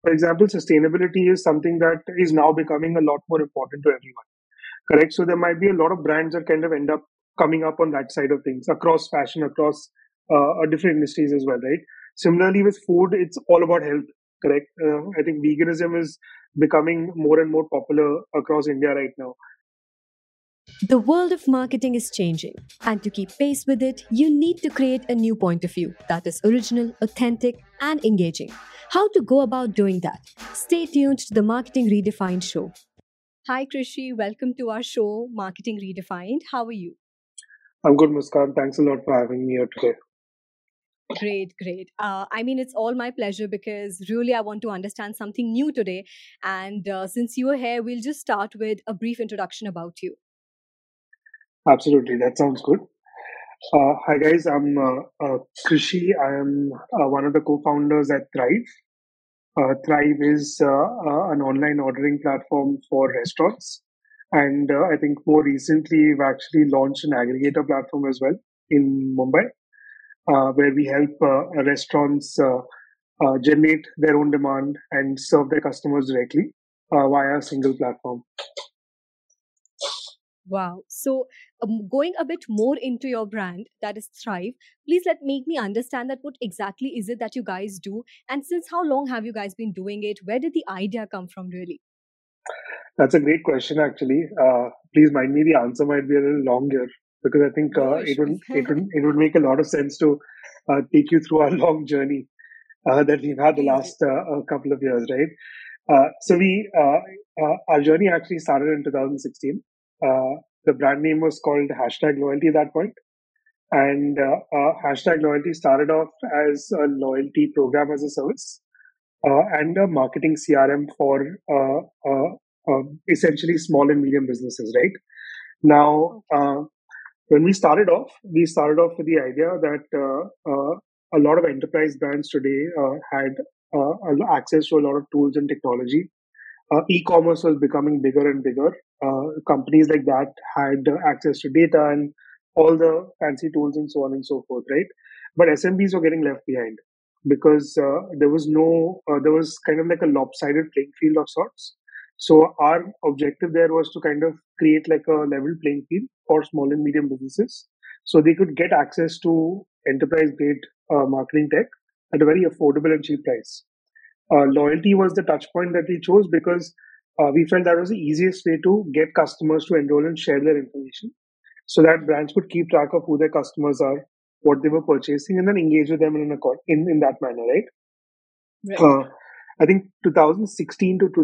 For example, sustainability is something that is now becoming a lot more important to everyone. Correct. So there might be a lot of brands that kind of end up coming up on that side of things across fashion, across different industries as well, right? Similarly, with food, it's all about health. Correct. I think veganism is becoming more and more popular across India right now. The world of marketing is changing, and to keep pace with it, you need to create a new point of view that is original, authentic, and engaging. How to go about doing that? Stay tuned to the Marketing Redefined show. Hi, Krishi. Welcome to our show, Marketing Redefined. How are you? I'm good, Muskan. Thanks a lot for having me here today. Great, great. It's all my pleasure because really I want to understand something new today. And since you are here, we'll just start with a brief introduction about you. Absolutely. That sounds good. Hi, guys. I'm Krishi. I am one of the co founders at Thrive. Thrive is an online ordering platform for restaurants. And I think more recently, we've actually launched an aggregator platform as well in Mumbai, where we help restaurants generate their own demand and serve their customers directly via a single platform. Wow. So, going a bit more into your brand, that is Thrive, please make me understand that what exactly is it that you guys do? And since how long have you guys been doing it? Where did the idea come from, really? That's a great question, actually. Please mind me, the answer might be a little longer because I think No it issues. would it would make a lot of sense to take you through our long journey that we've had the Please do. last couple of years, right? So we our journey actually started in 2016. The brand name was called Hashtag Loyalty at that point, and Hashtag Loyalty started off as a loyalty program as a service and a marketing CRM for essentially small and medium businesses, right? Now, Okay. when we started off with the idea that a lot of enterprise brands today had access to a lot of tools and technology. E-commerce was becoming bigger and bigger. Companies like that had access to data and all the fancy tools and so on and so forth, right? But SMBs were getting left behind because there was kind of like a lopsided playing field of sorts. So our objective there was to kind of create like a level playing field for small and medium businesses, so they could get access to enterprise grade marketing tech at a very affordable and cheap price. Loyalty was the touch point that we chose because we felt that was the easiest way to get customers to enroll and share their information so that brands could keep track of who their customers are, what they were purchasing, and then engage with them in that manner, right? Right. Uh, I think 2016 to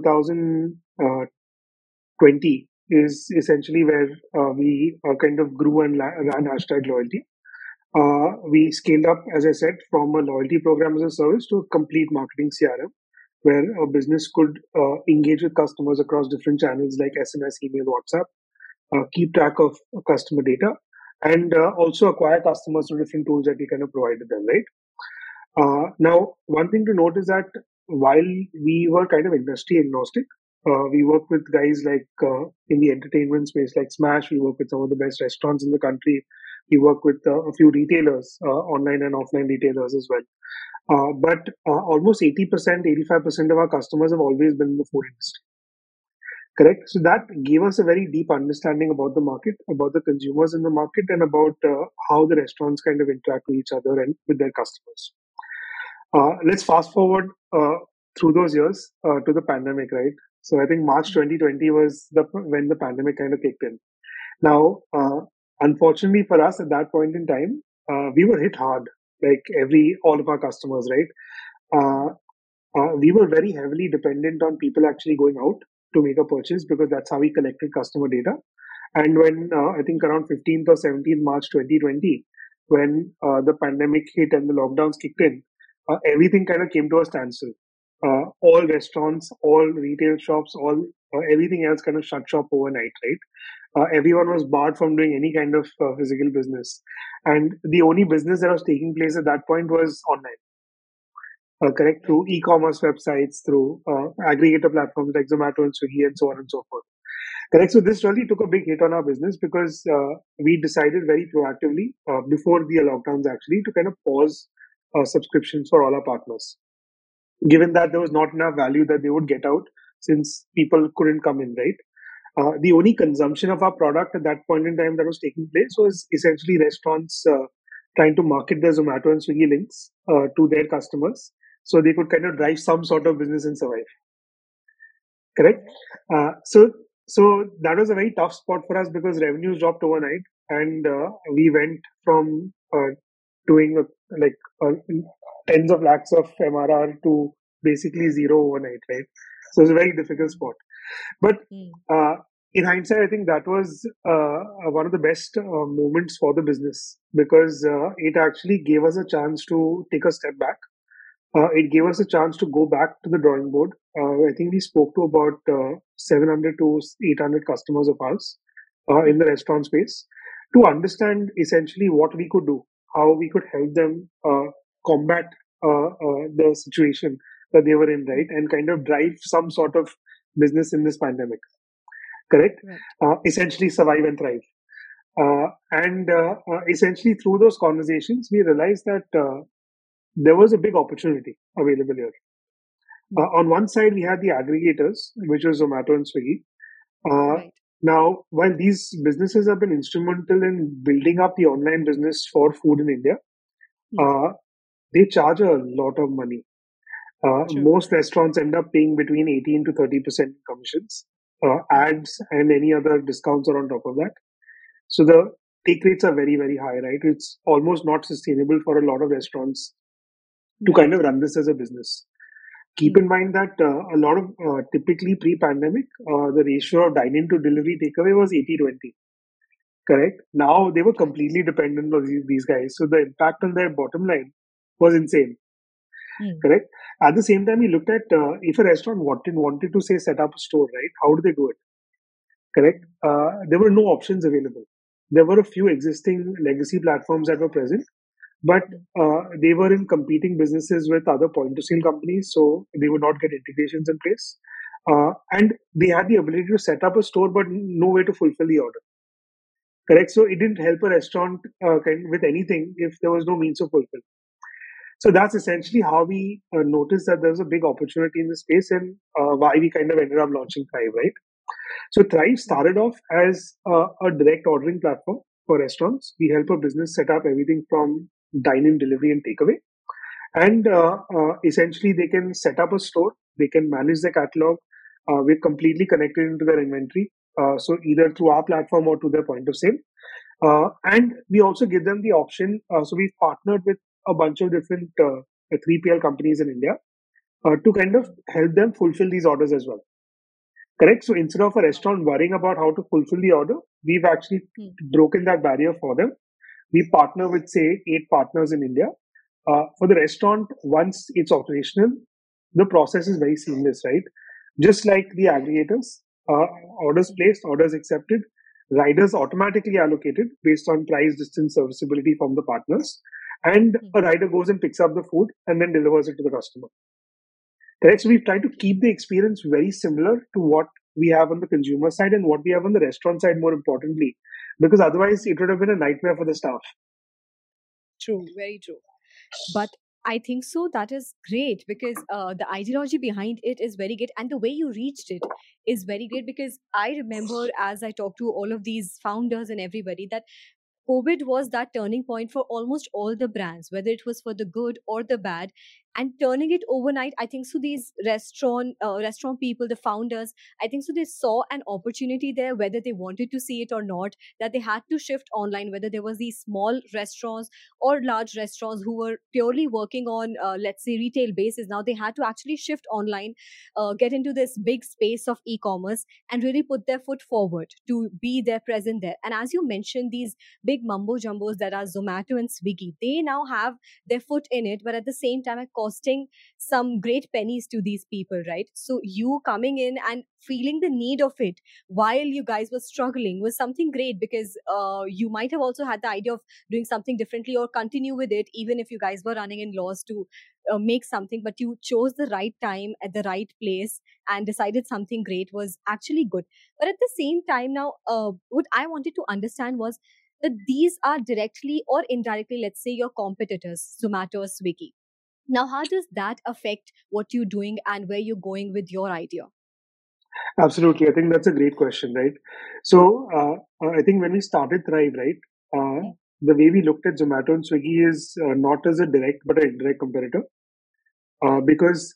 2020 is essentially where we kind of grew and ran Hashtag Loyalty. We scaled up, as I said, from a loyalty program as a service to a complete marketing CRM, where a business could engage with customers across different channels like SMS, email, WhatsApp, keep track of customer data, and also acquire customers through different tools that we kind of provided them, right? Now, one thing to note is that while we were kind of industry agnostic, we work with guys like in the entertainment space like Smash. We work with some of the best restaurants in the country. We work with a few retailers, online and offline retailers as well. But almost 80%, 85% of our customers have always been in the food industry. Correct. So that gave us a very deep understanding about the market, about the consumers in the market, and about how the restaurants kind of interact with each other and with their customers. Let's fast forward through those years to the pandemic, right? So I think March 2020 was the when the pandemic kind of kicked in. Now, unfortunately for us at that point in time, we were hit hard, like every all of our customers, right? Uh, we were very heavily dependent on people actually going out to make a purchase because that's how we collected customer data. And when I think around 15th or 17th March 2020, when the pandemic hit and the lockdowns kicked in, everything kind of came to a standstill. All restaurants, all retail shops, all everything else kind of shut shop overnight, right? Everyone was barred from doing any kind of physical business, and the only business that was taking place at that point was online. Correct, through e-commerce websites, through aggregator platforms like Zomato and Swiggy, and so on and so forth. Correct. So this really took a big hit on our business because we decided very proactively before the lockdowns actually to kind of pause subscriptions for all our partners. given that there was not enough value that they would get out since people couldn't come in, right? The only consumption of our product at that point in time that was taking place was essentially restaurants trying to market their Zomato and Swiggy links to their customers so they could kind of drive some sort of business and survive. Correct. So that was a very tough spot for us because revenues dropped overnight, and we went from doing like tens of lakhs of MRR to basically zero overnight, right? So it was a very difficult spot. But Hmm. uh, in hindsight, I think that was one of the best moments for the business because it actually gave us a chance to take a step back. It gave us a chance to go back to the drawing board. I think we spoke to about 700 to 800 customers of ours in the restaurant space to understand essentially what we could do, how we could help them combat the situation that they were in, right, and kind of drive some sort of business in this pandemic. Correct? Right. Essentially, survive and thrive. And essentially, through those conversations, we realized that there was a big opportunity available here. On one side, we had the aggregators, which was Zomato and Swiggy. Uh, Right. Now, while these businesses have been instrumental in building up the online business for food in India, Hmm. uh, they charge a lot of money. True. Most restaurants end up paying between 18 to 30% commissions. Hmm. Ads and any other discounts are on top of that. So the take rates are very, very high, right? It's almost not sustainable for a lot of restaurants to kind Right. of run this as a business. Keep Hmm. in mind that a lot of typically pre-pandemic, the ratio of dine-in to delivery takeaway was 80-20. Correct. Now they were Right. completely dependent on these guys. So the impact on their bottom line was insane. Hmm. Correct. At the same time, we looked at if a restaurant wanted to say set up a store, right? How do they do it? Correct. There were no options available. There were a few existing legacy platforms that were present, but Hmm. they were in competing businesses with other point of sale companies, so they would not get integrations in place. And they had the ability to set up a store, but no way to fulfill the order. Correct. So it didn't help a restaurant with anything if there was no means of fulfill. So that's essentially how we noticed that there was a big opportunity in the space and why we kind of ended up launching Thrive, right? So Thrive Right. started off as a direct ordering platform for restaurants. We help a business set up everything from dine-in, delivery, and takeaway. And essentially, they can set up a store, they can manage their catalog. We're completely connected into their inventory. So either through our platform or to their point of sale. And we also give them the option. So we've partnered with a bunch of different 3PL companies in India to kind of help them fulfill these orders as well. Correct. So instead of a Wow. restaurant worrying about how to fulfill the order, we've actually Hmm. broken that barrier for them. We partner with, say, 8 partners in India. For the restaurant, once it's operational, the process is very seamless, right? Just like the aggregators, uh, orders placed, orders accepted, riders automatically allocated based on price, distance, serviceability from the partners, and Hmm. a rider goes and picks up the food and then delivers it to the customer. Correct. So we've tried to keep the experience very similar to what we have on the consumer side and what we have on the restaurant side, more importantly, because otherwise it would have been a nightmare for the staff. True. Very true. But I think so. That is great because the ideology behind it is very good, and the way you reached it is very great. Because I remember as I talked to all of these founders and everybody that COVID was that turning point for almost all the brands, whether it was for the good or the bad, and turning it overnight. I think so. These restaurant people, the founders, I think so. They saw an opportunity there, whether they wanted to see it or not. That they had to shift online, whether there was these small restaurants or large restaurants who were purely working on, let's say, retail basis. Now they had to actually shift online, get into this big space of e-commerce, and really put their foot forward to be there present there. And as you mentioned, these big mumbo jumbos that are Zomato and Swiggy, they now have their foot in it, but at the same time are costing some great pennies to these people, right? So you coming in and feeling the need of it while you guys were struggling was something great because you might have also had the idea of doing something differently or continue with it, even if you guys were running in loss to make something, but you chose the right time at the right place and decided something great was actually good. But at the same time, now, what I wanted to understand was that these are directly or indirectly, let's say, your competitors, Zomato or Swiggy. Now, how does that affect what you're doing and where you're going with your idea? Absolutely. I think that's a great question, right? So, I think when we started Thrive, right, the way we looked at Zomato and Swiggy is not as a direct but an indirect competitor. Because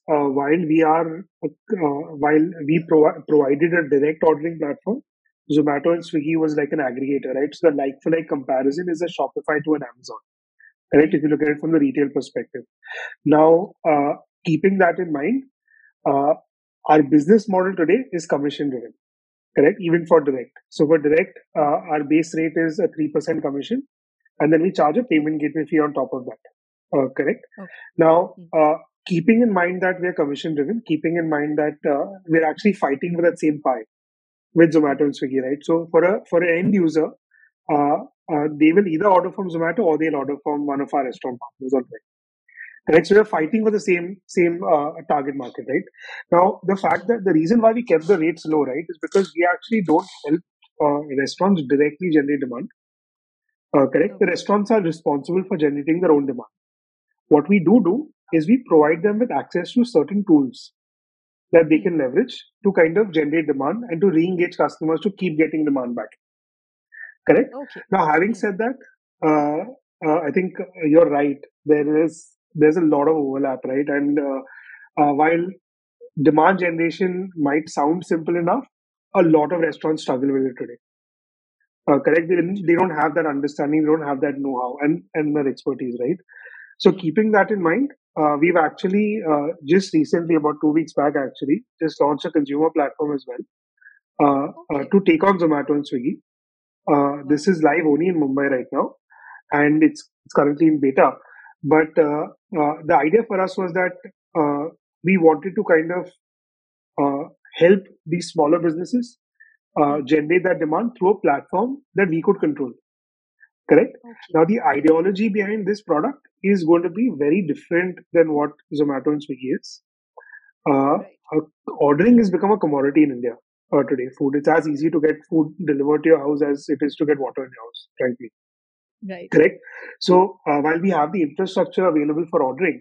while we provided a direct ordering platform, Zomato and Swiggy was like an aggregator, right? So the like for like comparison is a Shopify to an Amazon, right? If you look at it from the retail perspective. Now, keeping that in mind, uh, our business model today is commission driven, correct? Even for direct. So for direct, our base rate is a 3% commission, and then we charge a payment gateway fee on top of that. Correct. Okay. Now, Mm. keeping in mind that we're commission driven, keeping in mind that we're actually fighting for that same pie with Zomato and Swiggy, right? So for an end user, they will either order from Zomato or they'll order from one of our restaurant partners on Right. Right. So we're fighting for the same target market, right? Now, the fact that the reason why we kept the rates low, right, is because we actually don't help restaurants directly generate demand. Correct. The Okay. restaurants are responsible for generating their own demand. What we do is we provide them with access to certain tools that they Mm. can leverage to kind of generate demand and to re-engage customers to keep getting demand back. Correct. Okay. Now, having Mm. said that, I think you're right. There's a lot of overlap, right? And while demand generation might sound simple enough, a lot of restaurants struggle with it today. Correct. They don't have that understanding, they don't have that know-how and that expertise, right? So keeping that in mind, we've actually just recently, about 2 weeks back, actually just launched a consumer platform as well Okay. to take on Zomato and Swiggy. Wow. This is live only in Mumbai right now, and it's currently in beta. But the idea for us was that we wanted to kind of help these smaller businesses Mm. generate that demand through a platform that we could control. Correct. Okay. Now, the Mm. ideology behind this product is going to be very different than what Zomato and Swiggy is. Uh, Right. Ordering has become a commodity in India today. Food, it's as easy to get food delivered to your house as it is to get water in your house, frankly. Right. Correct. So while we have the infrastructure available for ordering,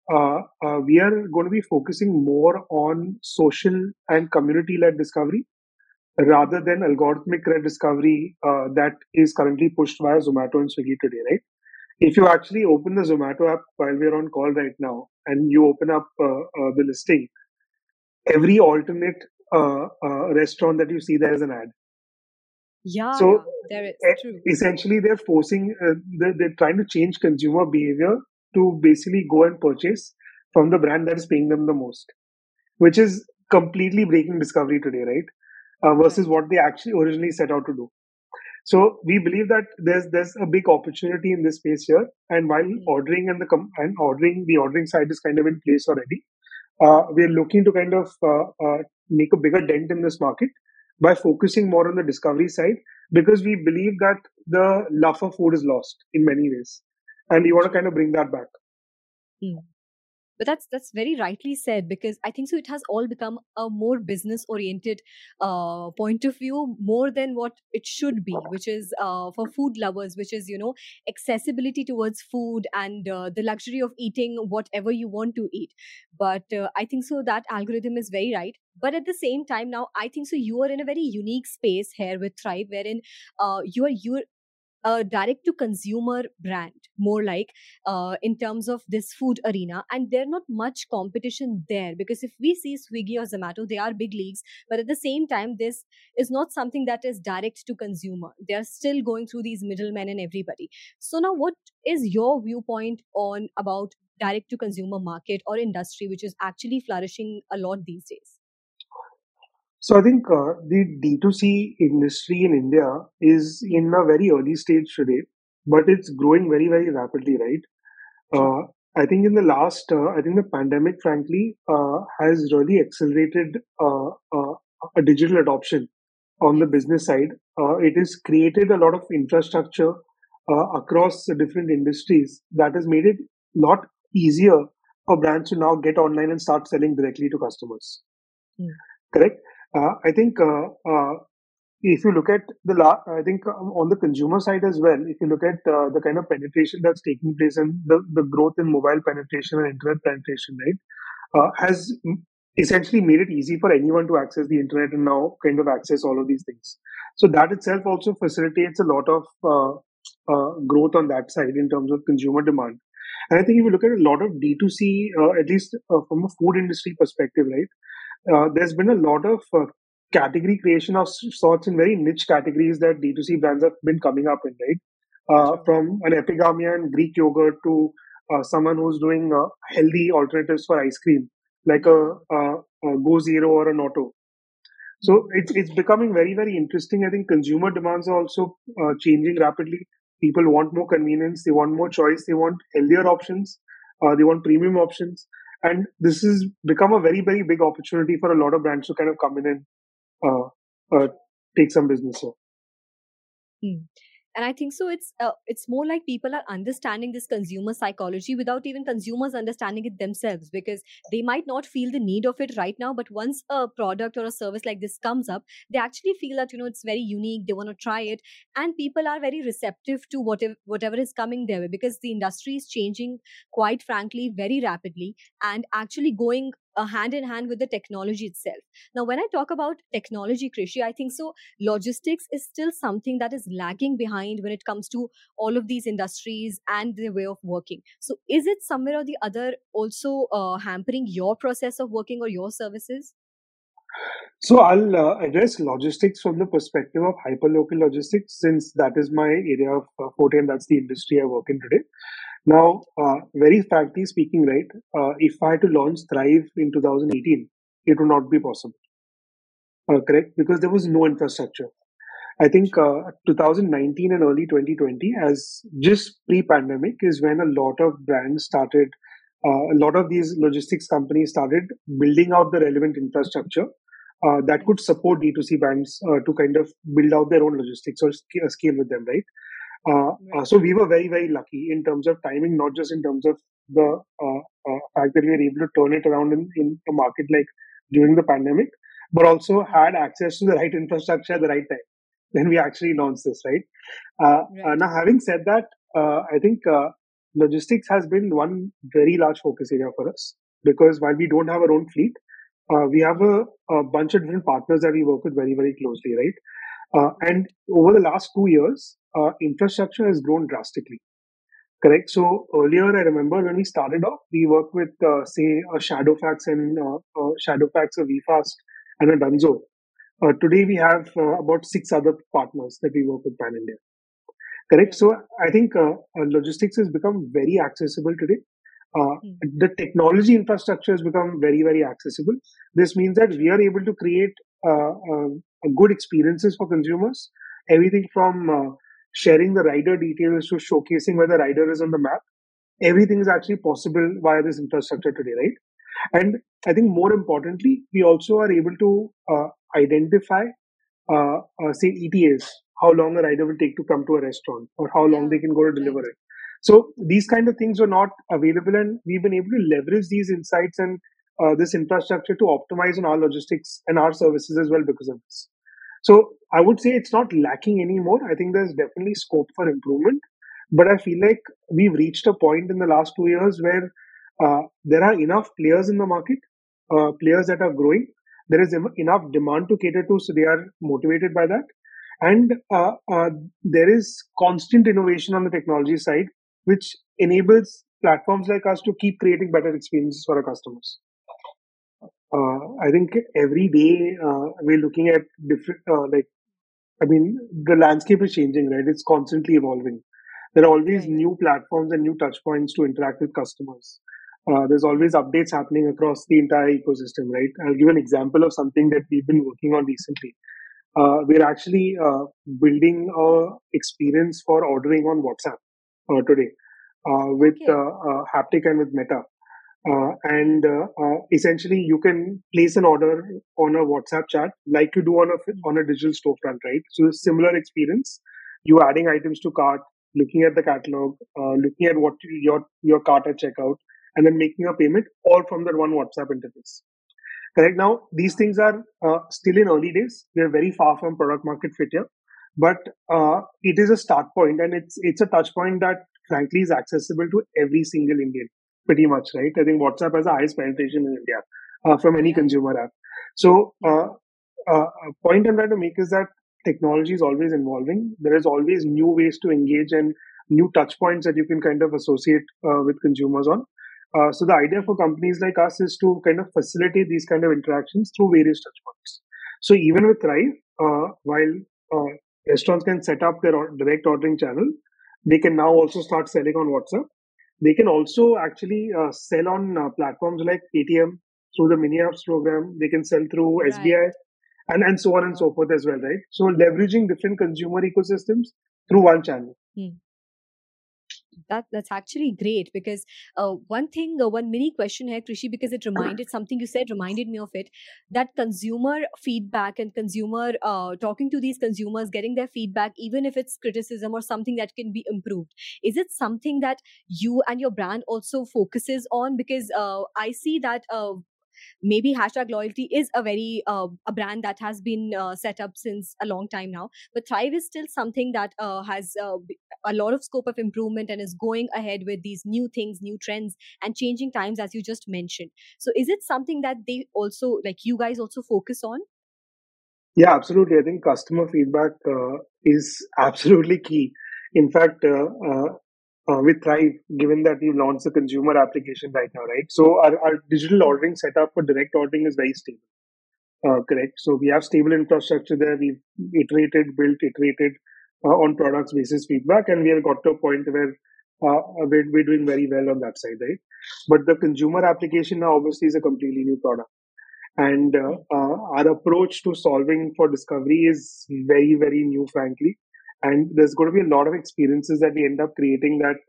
we are going to be focusing more on social and community-led discovery rather than algorithmic discovery that is currently pushed via Zomato and Swiggy today, right? If you actually open the Zomato app while we're on call right now and you open up the listing, every alternate restaurant that you see there is an ad. Yeah, So yeah, there is. True. essentially, they're forcing, they're trying to change consumer behavior to basically go and purchase from the brand that is paying them the most, which is completely breaking discovery today, right? Versus Right. what they actually originally set out to do. So we believe that there's a big opportunity in this space here. And while Mm. ordering and ordering the ordering side is kind of in place already, we are looking to kind of make a bigger dent in this market by focusing more on the discovery side because we believe that the love for food is lost in many ways, and we want to True. kind of bring that back. Mm. But that's very rightly said, because I think so it has all become a more business oriented point of view, more than what it should be, which is for food lovers, which is, accessibility towards food and the luxury of eating whatever you want to eat. But I think so that algorithm is very right. But at the same time, now I think so you are in a very unique space here with Thrive, wherein you are a direct to consumer brand, more like, in terms of this food arena, and there not much competition there, because if we see Swiggy or Zomato, they are big leagues, but at the same time this is not something that is direct to consumer. They are still going through these middlemen and everybody. So now, what is your viewpoint on about direct to consumer market or industry, which is actually flourishing a lot these days? So I think the D2C industry in India is Mm. in a very early stage today, but it's growing very, very rapidly, right? True. Uh, I think in the last, I think the pandemic, frankly, has really accelerated a digital adoption on the Yes. business side. It has created a lot of infrastructure across the different industries that has made it a lot easier for brands to now get online and start selling directly to customers. Mm. Correct? I think if you look at I think on the consumer side as well, if you look at the kind of penetration that's taking place and the growth in mobile penetration and internet penetration, right, has essentially made it easy for anyone to access the internet and now kind of access all of these things. So that itself also facilitates a lot of growth on that side in terms of consumer demand. And I think if you look at a lot of D2C, at least from a food industry perspective, right, there's been a lot of category creation of sorts in very niche categories that D2C brands have been coming up in, right? True. From an Epigamian Greek yogurt to someone who's doing healthy alternatives for ice cream, like Yeah. a Go Zero or a Notto. So Hmm. it's becoming very, very interesting. I think consumer demands are also changing rapidly. People want more convenience, they want more choice, they want healthier options, they want premium options. And this has become a very, very big opportunity for a lot of brands to kind of come in and uh, take some business here. Hmm. And I think so. It's more like people are understanding this consumer psychology without even consumers understanding it themselves, because they might not feel the need of it right now, but once a product or a service like this comes up, they actually feel that it's very unique. They want to try it, and people are very receptive to whatever is coming their way, because the industry is changing, quite frankly, very rapidly, and actually going hand in hand with the technology itself. Now, when I talk about technology, Krishi, I think so logistics is still something that is lagging behind when it comes to all of these industries and their way of working. So, is it somewhere or the other also hampering your process of working or your services? So I'll address logistics from the perspective of hyperlocal logistics, since that is my area of forte and that's the industry I work in today. Now, very frankly speaking, right, if I had to launch Thrive in 2018, it would not be possible, correct? Because there was no infrastructure. I think True. 2019 and early 2020, as just pre-pandemic, is when a lot of brands started, a lot of these logistics companies started building out the relevant infrastructure that Right. could support D2C brands to kind of build out their own logistics or scale with them, right? Right. So we were very, very lucky in terms of timing, not just in terms of the fact that we were able to turn it around in a market like during the pandemic, but also Hmm. had access to the right infrastructure at the right time when we actually launched this, right? Right. Now, having said that, I think logistics has been one very large focus area for us, because while we don't have our own fleet, we have Hmm. a bunch of different partners that we work with very, very closely, right? And over the last 2 years, infrastructure has grown drastically. Correct. So earlier, I remember when we started off, we worked with, say, a Shadowfax and Shadowfax, a VFast, and a Dunzo. Today, we have about six other partners that we work with pan India. Correct. Right. So I think logistics has become very accessible today. Hmm. The technology infrastructure has become very, very accessible. This means that we True. are able to create good experiences for consumers. Everything from sharing the rider details to showcasing where the rider is on the map. Everything is actually possible via this infrastructure today, right? And I think more importantly, we also are able to identify, say, ETAs, how long a rider will take to come to a restaurant or how long they Yeah. can go to deliver Right. it. So these kind of things were not available, and we've been able to leverage these insights and this infrastructure to optimize on our logistics and our services as well because of this. So I would say it's not lacking anymore. I think there's definitely scope for improvement, but I feel like we've reached a point in the last 2 years where there are enough players in the market, players that are growing. There is enough demand to cater to, so they are motivated by that. And there is constant innovation on the technology side, which enables platforms like us to keep creating better experiences for our customers. I think every day we're looking at different, I mean, the landscape is changing, right? It's constantly evolving. There are always Right. new platforms and new touch points to interact with customers. There's always Hmm. updates happening across the entire ecosystem, right? I'll give an example of something that we've been working on recently. We're actually building a experience for ordering on WhatsApp today with Okay. Haptic and with Meta. And Right. essentially, you can place an order on a WhatsApp chat like you do on Hmm. a digital storefront, right? So similar experience. You adding items to cart, looking at the catalog, looking at what your cart at checkout, and then making a payment all from that one WhatsApp interface. Correct. Now, these things are still in early days. We are very far from product market fit here, but it is a start point, and it's a touch point that frankly is accessible to every single Indian, pretty much, right? I think WhatsApp has the highest penetration in India from any Yeah. consumer app. So, Yeah. a point I'm trying to make is that technology is always evolving. There is always new ways to engage and new touch points that you can kind of associate with consumers on. So the idea for companies like us is to kind of facilitate these kind of interactions through various touch points. So even with Thrive, while restaurants can set up their direct ordering channel, they can now also start selling on WhatsApp. They can also actually sell on platforms like Paytm through the mini apps program. They can sell through Right. SBI and so on and so forth as well, right? So leveraging different consumer ecosystems through one channel. Hmm. That's actually great because one mini question here, Krishi, because it reminded something you said reminded me of it, that consumer feedback and consumer talking to these consumers, getting their feedback, even if it's criticism or something that can be improved. Is it something that you and your brand also focuses on? Because I see that maybe hashtag loyalty is a very a brand that has been set up since a long time now, but Thrive is still something that has a lot of scope of improvement and is going ahead with these new things, new trends, and changing times, as you just mentioned. So is it something that they also, like, you guys also focus on? Yeah, absolutely. I think customer feedback is absolutely key. In fact, with Thrive, given that we launched the consumer application right now, right? So our digital Hmm. ordering setup for direct ordering is very stable. Correct. So we have stable infrastructure there. We've iterated on products basis feedback, and we have got to a point where we're doing very well on that side, right? But the consumer application now obviously is a completely new product. And Hmm. our approach to solving for discovery is very, very new, frankly. And there's going to be a lot of experiences that we end up creating that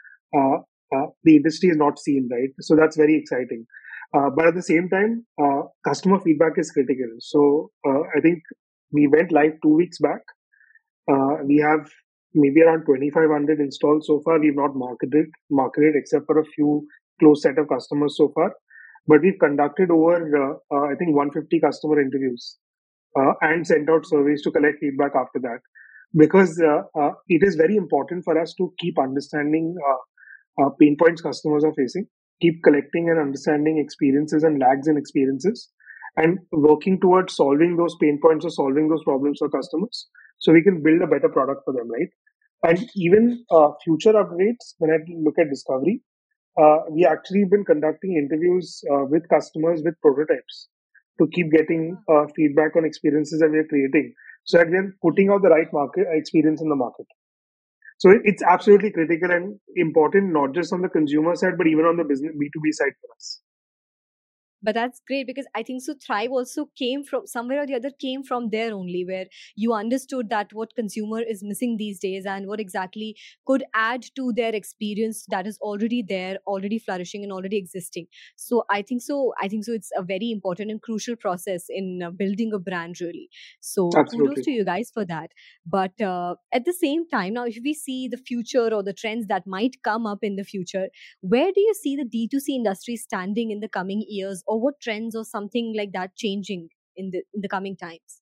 the industry has not seen, right? So that's very exciting. But at the same time, customer feedback is critical. So I think we went live 2 weeks back. We have maybe around 2,500 installed so far. We've not marketed except for a few close set of customers so far. But we've conducted over, I think, 150 customer interviews and sent out surveys to collect feedback after that. Because it is very important for us to keep understanding pain points customers are facing, keep collecting and understanding experiences and lags in experiences, and working towards solving those pain points or solving those problems for customers so we can build a better product for them, right? And even future upgrades, when I look at discovery, we actually been conducting interviews with customers with prototypes to keep getting feedback on experiences that we are creating so that we're Hmm. putting out the right market experience in the market. So it's absolutely critical and important, not just on the consumer side, but even on the business B2B side for us. But that's great because I think so Thrive also came from somewhere or the other, came from there only, where you understood that what consumer is missing these days and what exactly could add to their experience that is already there, already flourishing and already existing. So I think so it's a very important and crucial process in building a brand, really. So kudos Absolutely. to you guys for that. But at the same time, now if we see the future or the trends that might come up in the future, where do you see the D2C industry standing in the coming years, or what trends or something like that changing in the coming times?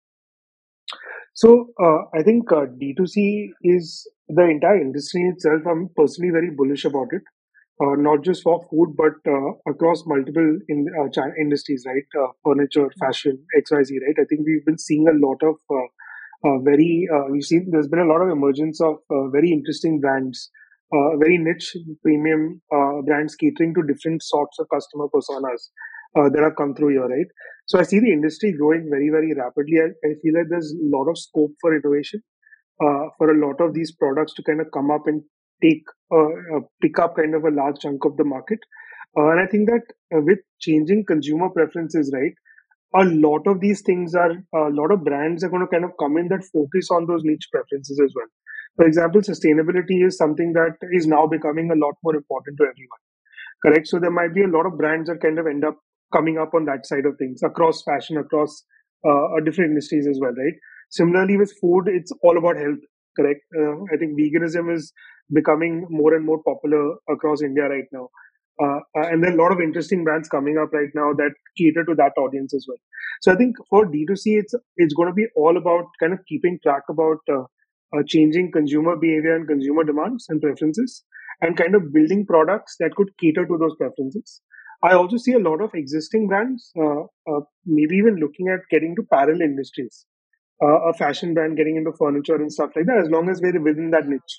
So I think D2C is the entire industry itself. I'm personally very bullish about it, not just for food, but across multiple industries, right? Furniture, fashion, XYZ, right? I think we've been seeing a lot of we've seen there's been a lot of emergence of very interesting brands, very niche premium brands catering to different sorts of customer personas that have come through here, right? So I see the industry growing very, very rapidly. I feel like there's a lot of scope for innovation for a lot of these products to kind of come up and take pick up kind of a large chunk of the market. And I think that with changing consumer preferences, right, a lot of these things are a lot of brands are going to kind of come in that focus on those niche preferences as well. For example, sustainability is something that is now becoming a lot more important to everyone. Correct. So there might be a lot of brands that kind of end up coming up on that side of things across fashion, across different industries as well, right? Similarly, with food, it's all about health. Correct. I think veganism is becoming more and more popular across India right now. And there are a lot of interesting brands coming up right now that cater to that audience as well. So I think for D2C, it's going to be all about kind of keeping track about changing consumer behavior and consumer demands and preferences, and kind of building products that could cater to those preferences. I also see a lot of existing brands, maybe even looking at getting to parallel industries, a fashion brand getting into furniture and stuff like that, as long as we're within that niche.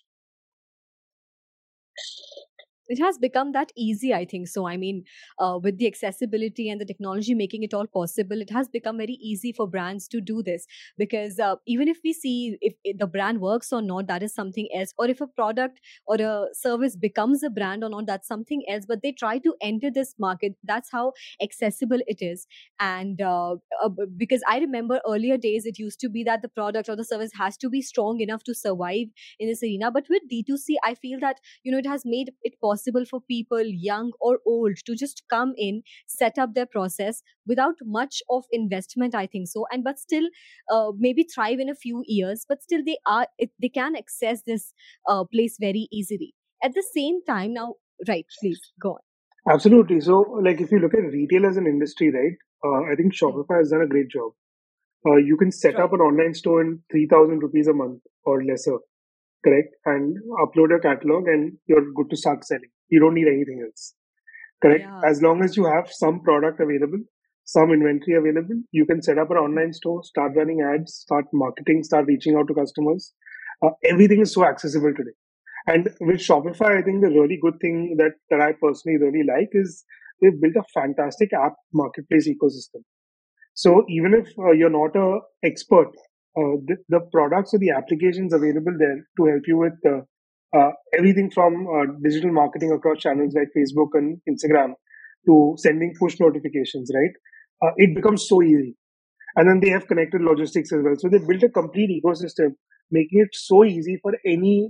It has become that easy, I think so. I mean, with the accessibility and the technology making it all possible, it has become very easy for brands to do this. Because even if we see if the brand works or not, that is something else. Or if a product or a service becomes a brand or not, that's something else. But they try to enter this market. That's how accessible it is. And because I remember earlier days, it used to be that the product or the service has to be strong enough to survive in this arena. But with D2C, I feel that it has made it possible for people, young or old, to just come in, set up their process without much of investment, I think so. And but still maybe thrive in a few years, but still they can access this place very easily. At the same time now, right, please go on. Absolutely. So, like, if you look at retail as an industry, right, I think Hmm. Shopify has done a great job. You can set up Right. an online store in 3,000 rupees a month or lesser, correct? And upload your catalog and you're good to start selling. You don't need anything else, correct? Yeah. As long as you have some product available, some inventory available, you can set up an Hmm. online store, start running ads, start marketing, start reaching out to customers. Everything is so accessible today. And with Shopify, I think the really good thing that I personally really like is they've built a fantastic app marketplace ecosystem. So even if you're not a expert, the products or the applications available there to help you with everything from digital marketing across channels like Facebook and Instagram to sending push notifications, right? It becomes so easy. And then they have connected logistics as well. So they built a complete ecosystem, making it so easy for any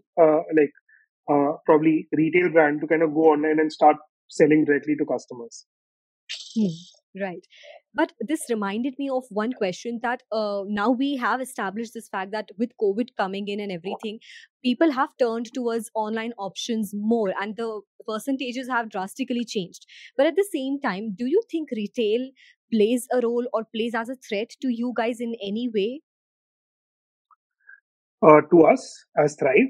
probably retail brand to kind of go online and start selling directly to customers. Hmm. Right. But this reminded me of one question that now we have established this fact that with COVID coming in and everything, people have turned towards online options more and the percentages have drastically changed. But at the same time, do you think retail plays a role or plays as a threat to you guys in any way? To us as Thrive,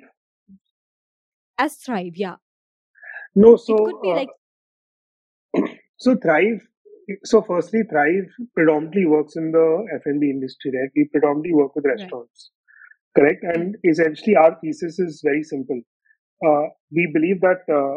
As Thrive, yeah. no. So It could be like, so Thrive. So firstly, Thrive predominantly works in the F&B industry, right? We predominantly work with right. restaurants, correct? Hmm. And essentially, our thesis is very simple. We believe that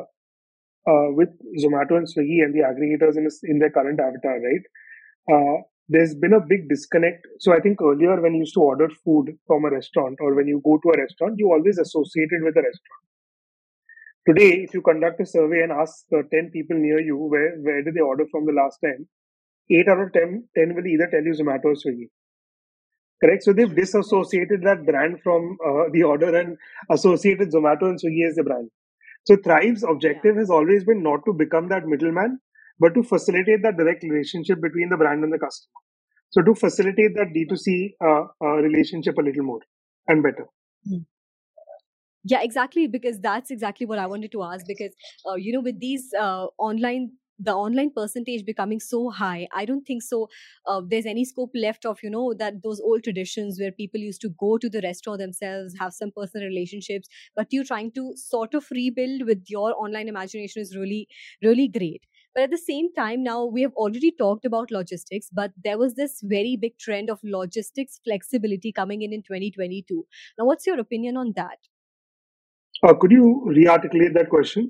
with Zomato and Swiggy and the aggregators in their current avatar, right? There's been a big disconnect. So I think earlier when you used to order food from a restaurant or when you go to a restaurant, you always associated with a restaurant. Today, if you conduct a survey and ask 10 people near you where did they order from the last time, 8 out of 10 will either tell you Zomato or Swiggy. Correct? So they've Right. disassociated that brand from the order and associated Zomato and Swiggy as the brand. So Thrive's Yeah. objective has always been not to become that middleman, but to facilitate that direct relationship between the brand and the customer. So to facilitate that D2C relationship a little more and better. Yeah, exactly, because that's exactly what I wanted to ask. Because with these online, the online percentage becoming so high, I don't think so there's any scope left of that those old traditions where people used to go to the restaurant themselves, have some personal relationships. But you trying to sort of rebuild with your online imagination is really really great. But at the same time, now we have already talked about logistics, but there was this very big trend of logistics flexibility coming in 2022. Now what's your opinion on that? Could you re-articulate that question?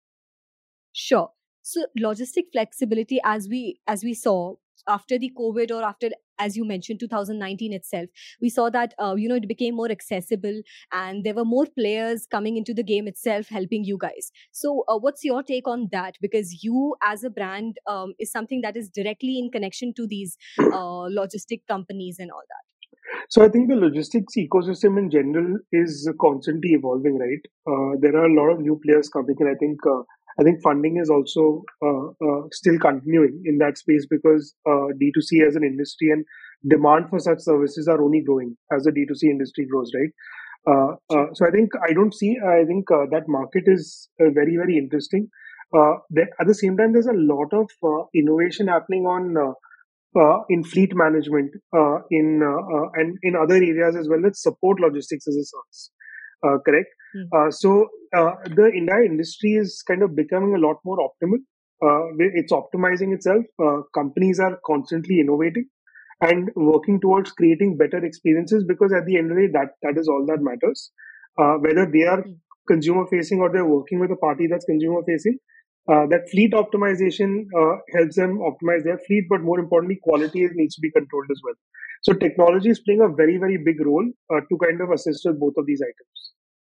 Sure. So logistic flexibility, as we saw after the COVID, or after, as you mentioned, 2019 itself, we saw that it became more accessible and there were more players coming into the game itself, helping you guys. So what's your take on that? Because you as a brand is something that is directly in connection to these logistic companies and all that. So I think the logistics ecosystem in general is constantly evolving, right? There are a lot of new players coming in. I think funding is also still continuing in that space because D2C as an industry and demand for such services are only growing as the D2C industry grows, right? True. So I think I don't see. I think that market is very very interesting. At the same time, there's a lot of innovation happening on in fleet management, in and in other areas as well that support logistics as a service. Correct. Hmm. The entire industry is kind of becoming a lot more optimal. It's optimizing itself. Companies are constantly innovating and working towards creating better experiences, because at the end of the day, that is all that matters. Whether they are Hmm. consumer facing or they're working with a party that's consumer facing, that fleet optimization helps them optimize their fleet, but more importantly, quality needs to be controlled as well. So technology is playing a very, very big role to kind of assist with both of these items.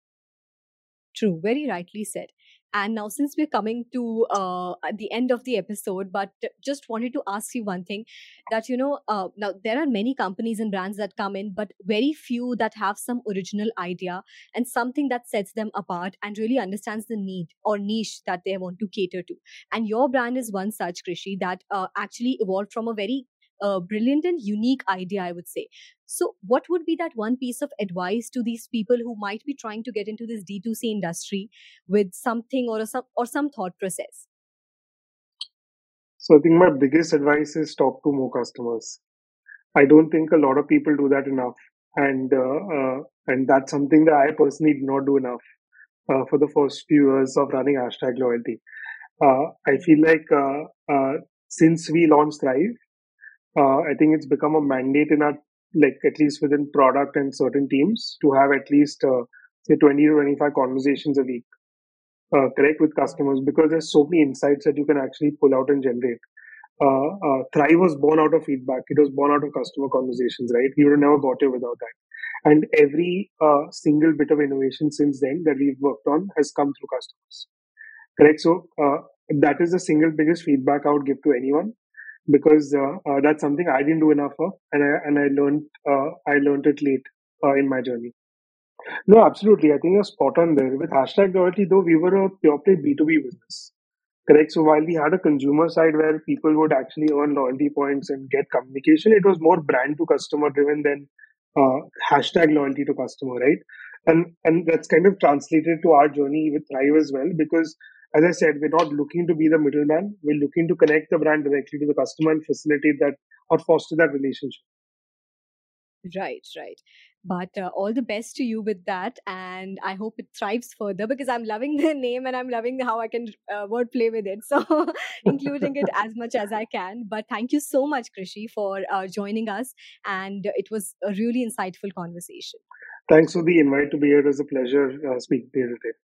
True, very rightly said. And now, since we're coming to at the end of the episode, but just wanted to ask you one thing that, now there are many companies and brands that come in, but very few that have some original idea and something that sets them apart and really understands the need or niche that they want to cater to. And your brand is one such, Krishi, that actually evolved from a very brilliant and unique idea, I would say. So, what would be that one piece of advice to these people who might be trying to get into this D2C industry with something or some thought process? So I think my biggest advice is talk to more customers. I don't think a lot of people do that enough, and that's something that I personally did not do enough for the first few years of running hashtag loyalty. I Hmm. feel like since we launched Thrive, I think it's become a mandate in our, like, at least within product and certain teams, to have at least say 20 to 25 conversations a week, correct, with Wow. customers, because there's so many insights that you can actually pull out and generate. Thrive was born out of feedback. It was born out of customer conversations, right? You would have never got here without that. And every single bit of innovation since then that we've worked on has come through customers. Correct. So that is the single biggest feedback I would give to anyone, because that's something I didn't do enough of, and I learned it late in my journey. No, absolutely. I think you're spot on there. With hashtag loyalty, though, we were a pure play B2B business. Correct. So while we had a consumer side where people would actually earn loyalty points and get communication, it was more brand to customer driven than hashtag loyalty to customer, right? And that's kind of translated to our journey with Thrive as well, because as I said, we're not looking to be the middleman. We're looking to connect the brand directly to the customer and facilitate that or foster that relationship. Right, right. But all the best to you with that, and I hope it thrives further because I'm loving the name and I'm loving how I can wordplay with it. So, including it as much as I can. But thank you so much, Krishi, for joining us, and it was a really insightful conversation. Thanks for the invite to be here. It was a pleasure speaking to you today.